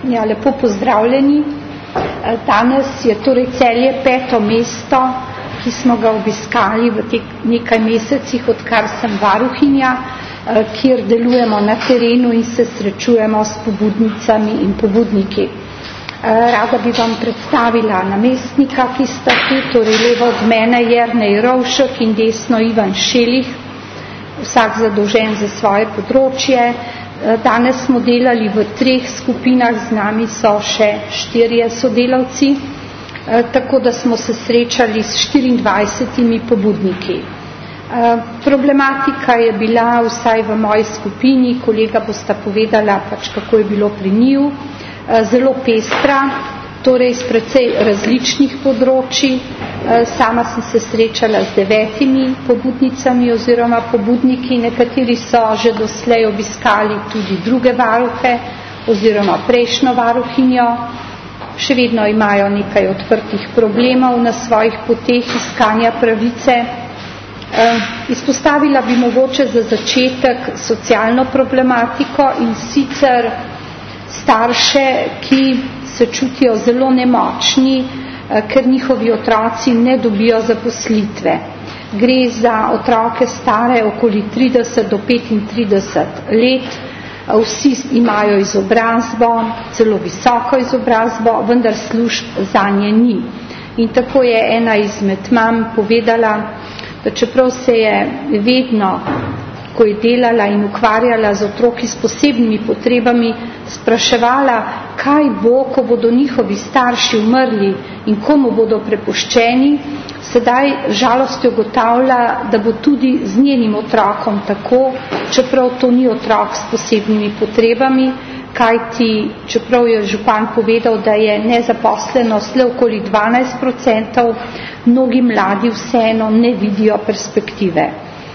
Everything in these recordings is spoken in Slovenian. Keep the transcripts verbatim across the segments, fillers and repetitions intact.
Ja, lepo pozdravljeni. Danes je torej Celje peto mesto, ki smo ga obiskali v teh nekaj mesecih, odkar sem varuhinja, kjer delujemo na terenu in se srečujemo s pobudnicami in pobudniki. Rada bi vam predstavila namestnika, ki sta tu, torej levo od mene Jernej Rovšek in desno Ivan Šelih, vsak zadolžen za svoje področje. Danes smo delali v treh skupinah, z nami so še štirje sodelavci, tako da smo se srečali s štiriindvajsetimi pobudniki. Problematika je bila, vsaj v moji skupini, kolega bosta povedala, pač kako je bilo pri njiju, zelo pestra, torej s precej različnih področji. Sama sem se srečala z devetimi pobudnicami oziroma pobudniki, nekateri so že doslej obiskali tudi druge varuhe oziroma prejšnjo varuhinjo, še vedno imajo nekaj odprtih problemov na svojih poteh iskanja pravice. Izpostavila bi mogoče za začetek socialno problematiko in sicer starše, ki se čutijo zelo nemočni, ker njihovi otroci ne dobijo zaposlitve. Gre za otroke stare okoli trideset do petintrideset let, vsi imajo izobrazbo, celo visoko izobrazbo, vendar služb zanje ni. In tako je ena izmed mam povedala, da čeprav se je vedno, ko je delala in ukvarjala z otroki s posebnimi potrebami, spraševala, kaj bo, ko bodo njihovi starši umrli in komu bodo prepuščeni, sedaj žalostjo ugotavlja, da bo tudi z njenim otrokom tako, čeprav to ni otrok s posebnimi potrebami, kajti čeprav je župan povedal, da je nezaposlenost le okoli dvanajst procentov, mnogi mladi vseeno ne vidijo perspektive.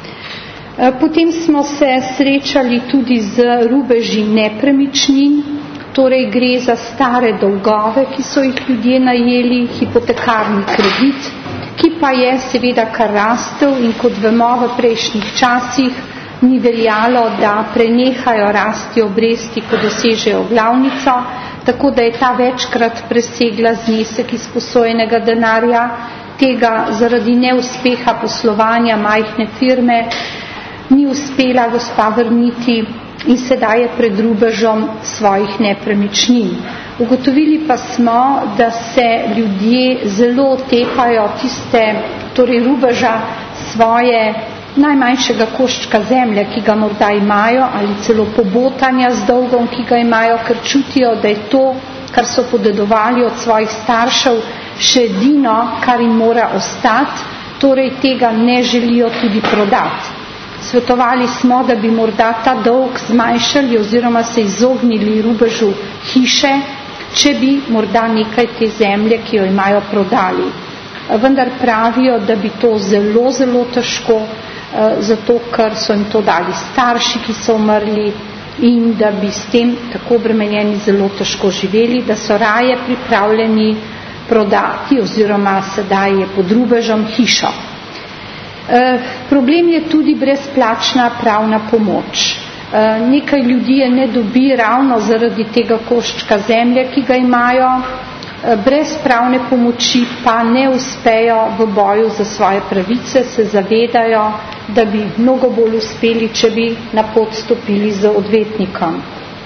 Potem smo se srečali tudi z rubeži nepremičnin, torej gre za stare dolgove, ki so jih ljudje najeli, hipotekarni kredit, ki pa je seveda kar rastel in kot vemo v prejšnjih časih ni veljalo, da prenehajo rasti obresti, ko dosežejo glavnico, tako da je ta večkrat presegla znesek izposojenega denarja, tega zaradi neuspeha poslovanja majhne firme ni uspela gospa vrniti in sedaj je pred rubežom svojih nepremičnin. Ugotovili pa smo, da se ljudje zelo otepajo tiste, torej rubeža svoje najmanjšega koščka zemlje, ki ga morda imajo, ali celo pobotanja z dolgom, ki ga imajo, ker čutijo, da je to, kar so podedovali od svojih staršev, še edino, kar jim mora ostati, torej tega ne želijo tudi prodati. Svetovali smo, da bi morda ta dolg zmanjšali oziroma se izognili rubežu hiše, če bi morda nekaj te zemlje, ki jo imajo, prodali. Vendar pravijo, da bi to zelo, zelo težko, zato ker so jim to dali starši, ki so umrli in da bi s tem tako obremenjeni zelo težko živeli, da so raje pripravljeni prodati oziroma sedaj je pod rubežem hišo. Problem je tudi brezplačna pravna pomoč. Nekaj ljudi je ne dobi ravno zaradi tega koščka zemlje, ki ga imajo, brez pravne pomoči pa ne uspejo v boju za svoje pravice, se zavedajo, da bi mnogo bolj uspeli, če bi na pot stopili z odvetnikom.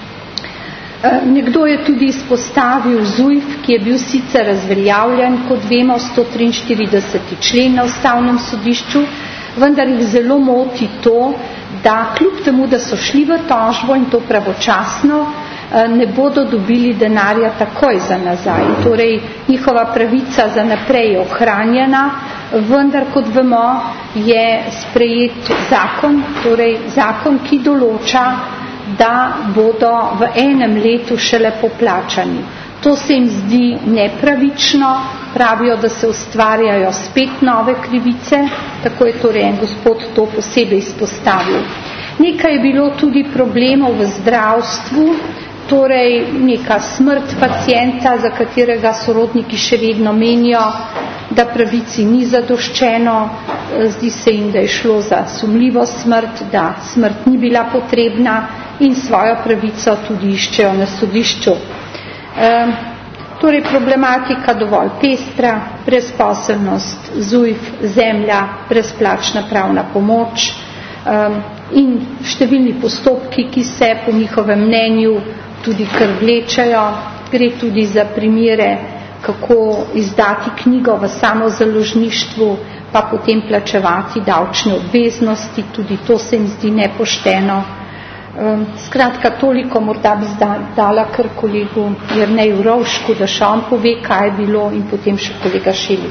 Nekdo je tudi izpostavil ZUJF, ki je bil sicer razveljavljen, kot vemo, sto triinštirideseti člen na Ustavnem sodišču, vendar jih zelo moti to, da kljub temu, da so šli v tožbo in to pravočasno, ne bodo dobili denarja takoj za nazaj. Torej, njihova pravica za naprej je ohranjena, vendar, kot vemo, je sprejet zakon, torej zakon, ki določa, da bodo v enem letu šele poplačani. To se jim zdi nepravično, pravijo, da se ustvarjajo spet nove krivice, tako je torej en gospod to posebej izpostavil. Nekaj je bilo tudi problemov v zdravstvu, torej neka smrt pacienta, za katerega sorodniki še vedno menijo, da pravici ni zadoščeno, zdi se jim, da je šlo za sumljivo smrt, da smrt ni bila potrebna in svojo pravico tudi iščejo na sodišču. Torej problematika dovolj pestra, brezposelnost, zujf, zemlja, brezplačna pravna pomoč in številni postopki, ki se po njihovem mnenju tudi kar vlečajo. Gre tudi za primere, kako izdati knjigo v samozaložništvu, pa potem plačevati davčne obveznosti, tudi to se mi zdi nepošteno. Skratka, toliko morda bi dala kar kolegu Jerneju Rovšku, da še on pove, kaj je bilo, in potem še kolega Šeli.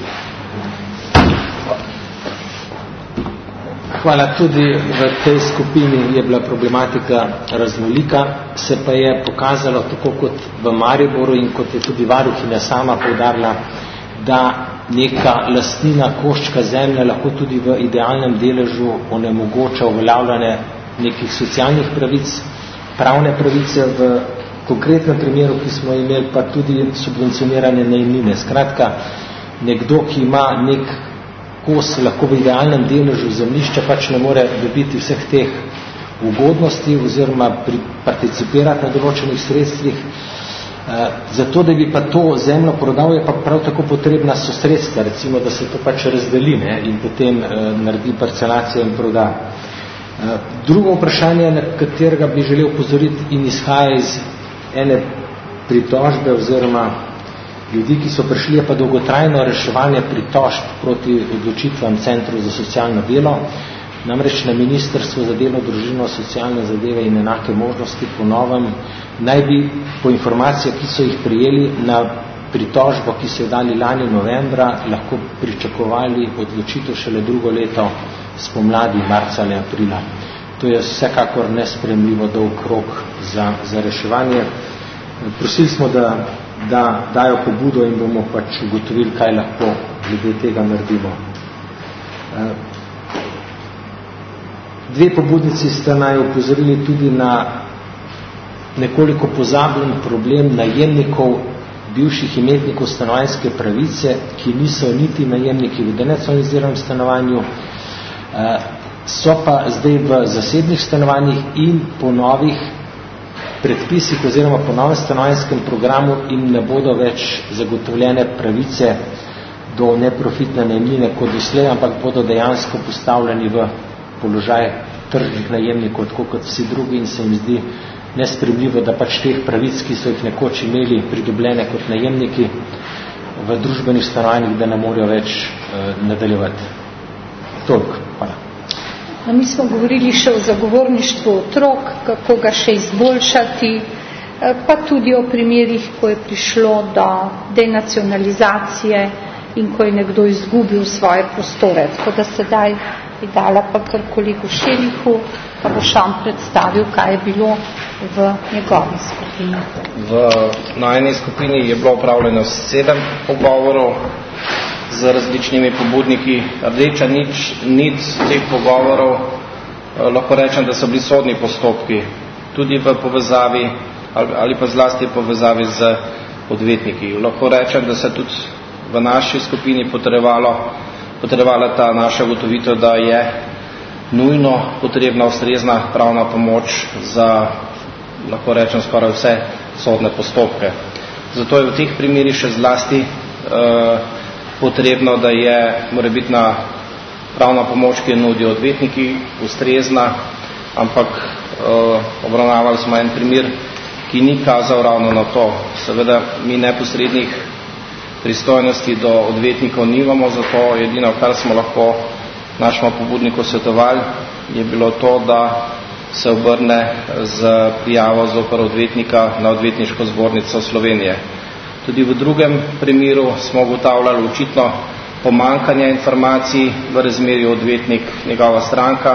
Hvala. Tudi v tej skupini je bila problematika raznolika, se pa je pokazalo, tako kot v Mariboru in kot je tudi varuhinja sama poudarila, da neka lastnina, koščka zemlje lahko tudi v idealnem deležu onemogoča uveljavljanje nekih socialnih pravic, pravne pravice, v konkretnem primeru, ki smo imeli, pa tudi subvencionirane najemnine. Skratka, nekdo, ki ima nek kos lahko v idealnem deležu zemljišča, pač ne more dobiti vseh teh ugodnosti oziroma participirati na določenih sredstvih. Zato, da bi pa to zemljo prodal, je pa prav tako potrebna so sredstva, recimo, da se to pač razdeli, ne, in potem naredi parcelacijo in proda. Drugo vprašanje, na katerega bi želel upozoriti in izhaja iz ene pritožbe oziroma ljudi, ki so prišli, je pa dolgotrajno reševanje pritožb proti odločitvam Centru za socialno delo. Namreč na Ministrstvu za delo, družino, socialne zadeve in enake možnosti po novem naj bi po informacijah, ki so jih prijeli na pritožbo, ki so jo dali lani novembra, lahko pričakovali odločitev šele drugo leto spomladi, marca ali aprila. To je vsekakor nespremljivo dolg rok za, za reševanje. Prosili smo, da, da dajo pobudo in bomo pač ugotovili, kaj lahko glede tega naredimo. Dve pobudnici sta naj opozorili tudi na nekoliko pozabljen problem najemnikov, bivših imetnikov stanovanjske pravice, ki niso niti najemniki v denacionaliziranem stanovanju, so pa zdaj v zasebnih stanovanjih in po novih predpisih oziroma po novem stanovanjskem programu jim ne bodo več zagotovljene pravice do neprofitne najemnine kot doslej, ampak bodo dejansko postavljeni v položaj tržnih najemnikov, tako kot vsi drugi, in se jim zdi nespremljivo, da pač teh pravic, ki so jih nekoč imeli pridobljene kot najemniki v družbenih stanovanjih, da ne morejo več uh, nadaljevati. Toliko. Hvala. No, mi smo govorili še o zagovorništvu otrok, kako ga še izboljšati, pa tudi o primerih, ko je prišlo do denacionalizacije in ko je nekdo izgubil svoje prostore. Tako da sedaj bi dala pa kar kolegu Šelihu, pa bo še on predstavil, kaj je bilo v njegovi skupini. V najni skupini je bilo upravljeno sedem pogovorov z različnimi pobudniki. Rdeča nič, nič teh pogovorov, eh, lahko rečem, da so bili sodni postopki, tudi v povezavi ali, ali pa zlasti v povezavi z odvetniki. Lahko rečem, da se tudi v naši skupini potrebovalo, potrebovala ta naša ugotovitev, da je nujno potrebna ustrezna pravna pomoč za, lahko rečem, skoraj vse sodne postopke. Zato je v teh primerih še zlasti eh, potrebno, da je morebitna pravna pomoč, ki jo nudijo odvetniki, ustrezna, ampak eh, obravnavali smo en primer, ki ni kazal ravno na to. Seveda mi neposrednih pristojnosti do odvetnikov nimamo, zato edino, kar smo lahko našemu pobudniku svetovali, je bilo to, da se obrne z prijavo zoper odvetnika na odvetniško zbornico Slovenije. Tudi v drugem primeru smo ugotavljali očitno pomankanje informacij v razmerju odvetnik, njegova stranka.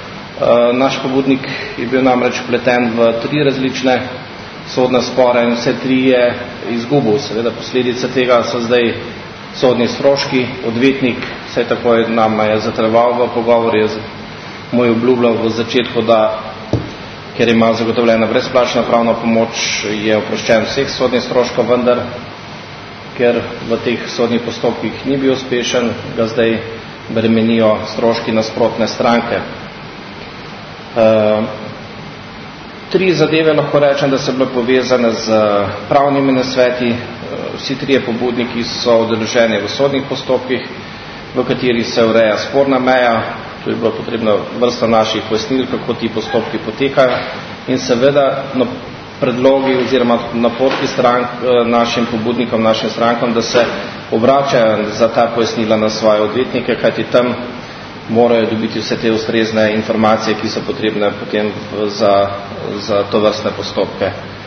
E, naš pobudnik je bil namreč vpleten v tri različne sodne spore in vse tri je izgubil. Seveda posledice tega so zdaj sodni stroški. Odvetnik, vse tako je nam je zatrval v pogovor, je moj obljubljal v začetku, da ker ima zagotovljena brezplačna pravna pomoč, je oproščen vseh sodnih stroškov, vendar ker v teh sodnih postopkih ni bil uspešen, ga zdaj bremenijo stroški nasprotne stranke. Tri zadeve lahko rečem, da so bile povezane z pravnimi nasveti. Vsi trije pobudniki so udeleženi v sodnih postopkih, v kateri se ureja sporna meja. Tu je bilo potrebno vrsta naših pojasnil, kako ti postopki potekajo in seveda na predlogi oziroma napotki strank, našim pobudnikom, našim strankom, da se obračajo za ta pojasnila na svoje odvetnike, kajti tam morajo dobiti vse te ustrezne informacije, ki so potrebne potem za, za to vrstne postopke.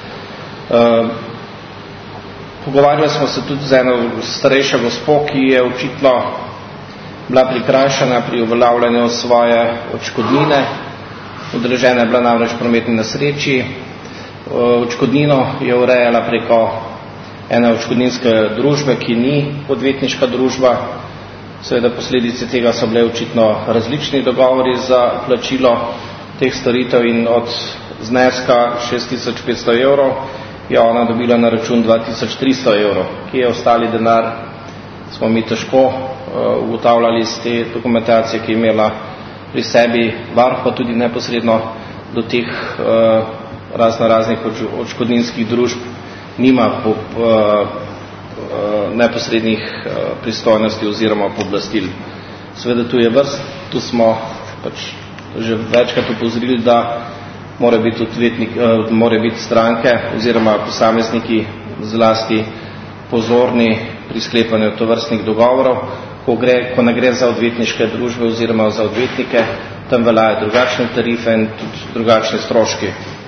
E, pogovarjali smo se tudi z eno starejšo gospo, ki je očitno bila prikrajšana pri uveljavljanju svoje odškodnine. Udeležena je bila namreč v prometni nesreči. Odškodnino je urejala preko ene odškodninske družbe, ki ni odvetniška družba. Seveda posledice tega so bile očitno različni dogovori za plačilo teh storitev in od zneska šest tisoč petsto evrov je ona dobila na račun dva tisoč tristo evrov. Kje je ostali denar, smo mi težko uh, ugotavljali iz te dokumentacije, ki je imela pri sebi varuh, pa tudi neposredno do teh uh, razno raznih odškodninskih družb nima po, uh, neposrednih pristojnosti oziroma pooblastil. Seveda tu je vrst, tu smo pač že večkrat upozorili, da mora biti, odvetnik, mora biti stranke oziroma posamezniki zlasti pozorni pri sklepanju tovrstnih dogovorov, ko, gre, ko ne gre za odvetniške družbe oziroma za odvetnike, tam veljajo drugačne tarife in tudi drugačne stroški.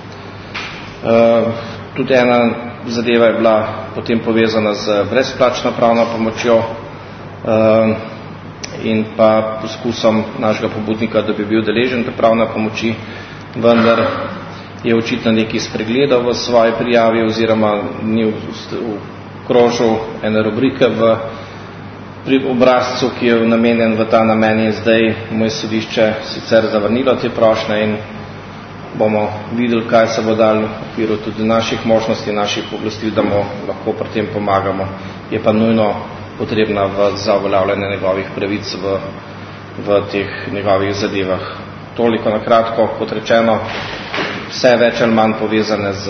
Uh, tudi ena zadeva je bila potem povezana z brezplačno pravno pomočjo uh, in pa poskusom našega pobudnika, da bi bil deležen te pravne pomoči, vendar je očitno nekaj spregledal v svoji prijavi oziroma ni vkrožil ene rubrike v pri obrazcu, ki je namenjen v ta namen, in zdaj moje sodišče sicer zavrnilo te prošnje in bomo videli, kaj se bo dal v okviru tudi naših možnosti, naših pooblastil, da mu lahko pri tem pomagamo. Je pa nujno potrebna v, za uveljavljanje njegovih pravic v, v teh njegovih zadevah. Toliko na kratko, kot rečeno, vse več ali manj povezane z,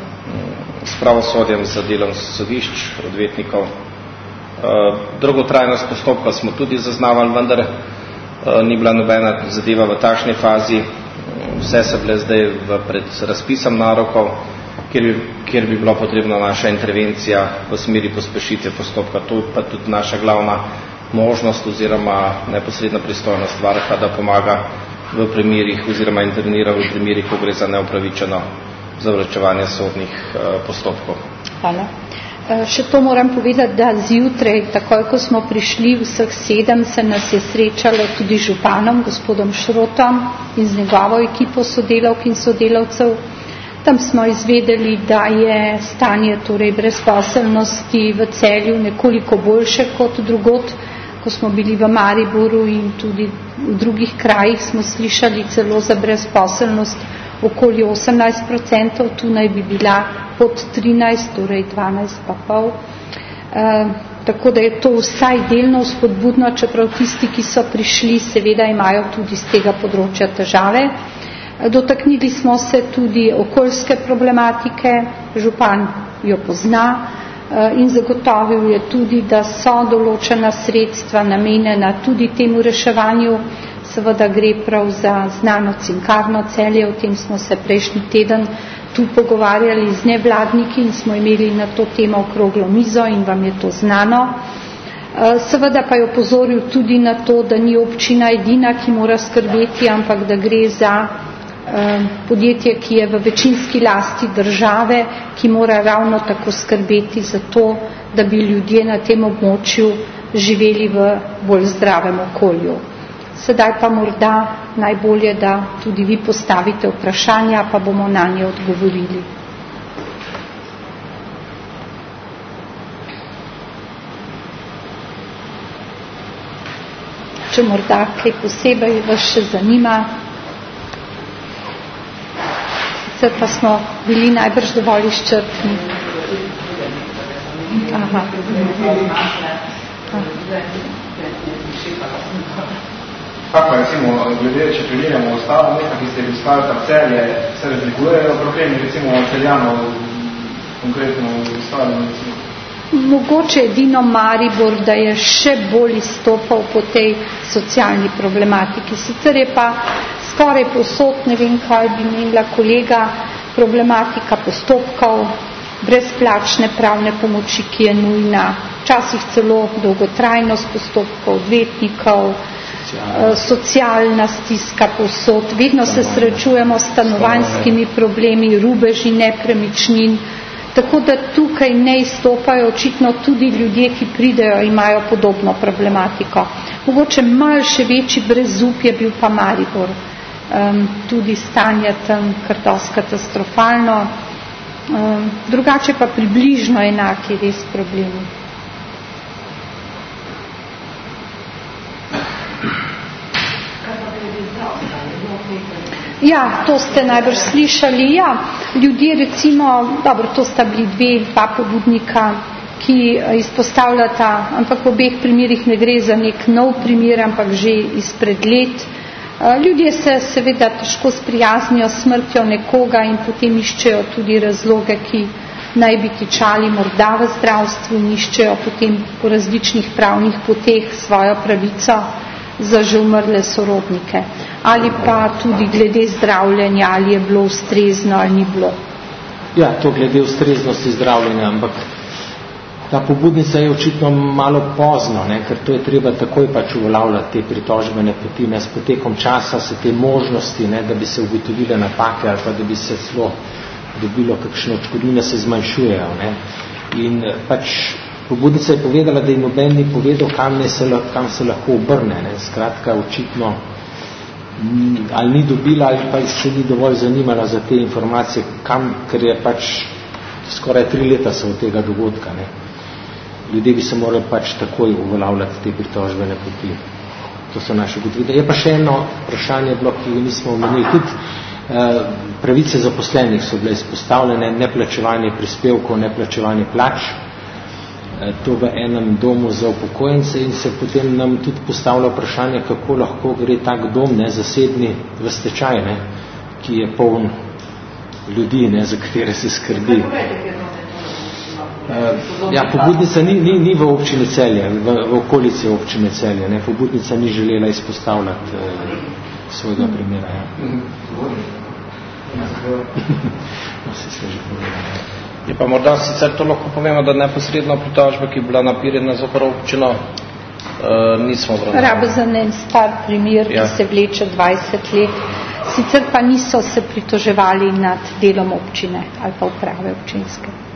s pravosodjem, z delom sodišč, odvetnikov. Dolgotrajnost postopka smo tudi zaznavali, vendar ni bila nobena zadeva v takšni fazi. Vse se bile zdaj v, pred razpisom narokov, kjer bi, kjer bi bila potrebna naša intervencija v smeri pospešitve postopka. To pa tudi naša glavna možnost oziroma neposredna pristojnost varuha, da pomaga v primerih oziroma intervenira v primerih, ko gre za neupravičeno zavračevanje sodnih uh, postopkov. Hvala. Še to moram povedati, da zjutraj, takoj ko smo prišli vseh sedem, se nas je srečalo tudi županom, gospodom Šrotom in z njegovo ekipo sodelavk in sodelavcev. Tam smo izvedeli, da je stanje torej brezposelnosti v Celju nekoliko boljše kot drugot. Ko smo bili v Mariboru in tudi v drugih krajih, smo slišali celo za brezposelnost okoli osemnajst procentov, tu naj bi bila pod trinajst, torej dvanajst pa pol. E, tako da je to vsaj delno spodbudno, čeprav tisti, ki so prišli, seveda imajo tudi z tega področja težave. Dotaknili smo se tudi okoljske problematike, župan jo pozna in zagotovil je tudi, da so določena sredstva namenjena tudi temu reševanju. Seveda gre prav za znano cinkarno Celje, o tem smo se prejšnji teden tu pogovarjali z nevladniki in smo imeli na to temo okroglo mizo in vam je to znano. Seveda pa je opozoril tudi na to, da ni občina edina, ki mora skrbeti, ampak da gre za podjetje, ki je v večinski lasti države, ki mora ravno tako skrbeti za to, da bi ljudje na tem območju živeli v bolj zdravem okolju. Sedaj pa morda najbolje, da tudi vi postavite vprašanja, pa bomo na nje odgovorili. Če morda kaj posebej vas še zanima, sicer pa smo bili najbrž dovolj izčrpni. Aha. Aha. Kako recimo, glede, če pregledamo ostalo mesta, ki ste iskali parcelje, se razlikujejo problemi, recimo Celjanov, konkretno ostalo recimo? Mogoče edino Maribor, da je še bolj izstopal po tej socialni problematiki. Sicer je pa skoraj povsod, ne vem, kaj bi imela kolega, problematika postopkov, brezplačne pravne pomoči, ki je nujna, včasih celo dolgotrajnost postopkov, odvetnikov, socialna, socialna stiska povsod. Vedno se srečujemo s stanovanjskimi problemi, rubeži nepremičnin, tako da tukaj ne izstopajo očitno tudi ljudje, ki pridejo, imajo podobno problematiko. Mogoče malo še večji brezup je bil pa Maribor. Um, tudi stanje tam kar dosti katastrofalno. Um, drugače pa približno enaki res problemi. Ja, to ste najbrž slišali. Ja, ljudje recimo, dobro, to sta bili dve, dva pobudnika, ki izpostavljata, ampak v obeh primerih ne gre za nek nov primer, ampak že izpred let. Ljudje se seveda težko sprijaznijo s smrtjo nekoga in potem iščejo tudi razloge, ki naj bi tičali morda v zdravstvu in iščejo potem po različnih pravnih poteh svojo pravico za že umrle sorodnike. Ali pa tudi glede zdravljenja, ali je bilo ustrezno ali ni bilo. Ja, to glede ustreznosti zdravljenja, ampak ta pobudnica je očitno malo pozno, ne, ker to je treba takoj pač uveljavljati te pritožbene poti, ne, s potekom časa se te možnosti, ne, da bi se ugotovile napake ali pa da bi se celo dobilo kakšne odškodnine, se zmanjšujejo. Ne. In pač pobudnica je povedala, da je noben ni povedal, kam, ne se, kam se lahko obrne. Ne. Skratka, očitno ali ni dobila ali pa se ni dovolj zanimala za te informacije, kam, ker je pač skoraj tri leta so od tega dogodka. Ne. Ljudje bi se morali pač takoj uveljavljati te pritožbene poti. To so naše ugotovitve. Je pa še eno vprašanje bilo, ki ga nismo omenili. Tudi eh, pravice zaposlenih so bile izpostavljene, neplačevanje prispevkov, neplačevanje plač, eh, to v enem domu za upokojence in se potem nam tudi postavlja vprašanje, kako lahko gre tak dom, ne, zasedni v stečaj, ne, ki je poln ljudi, ne, za katere se skrbi. Uh, ja, pobudnica ni, ni, ni v občini Celje, v, v okolici občine Celje. Ne. Pobudnica ni želela izpostavljati uh, svojega primera. Ja. No, si se že povedal. Je pa morda sicer to lahko povemo, da neposredno pritožba, ki je bila napirjena zoper občino, uh, nismo obravnavali. Rabo za en star primer, ja, ki se vleče dvajset let. Sicer pa niso se pritoževali nad delom občine ali pa uprave občinske.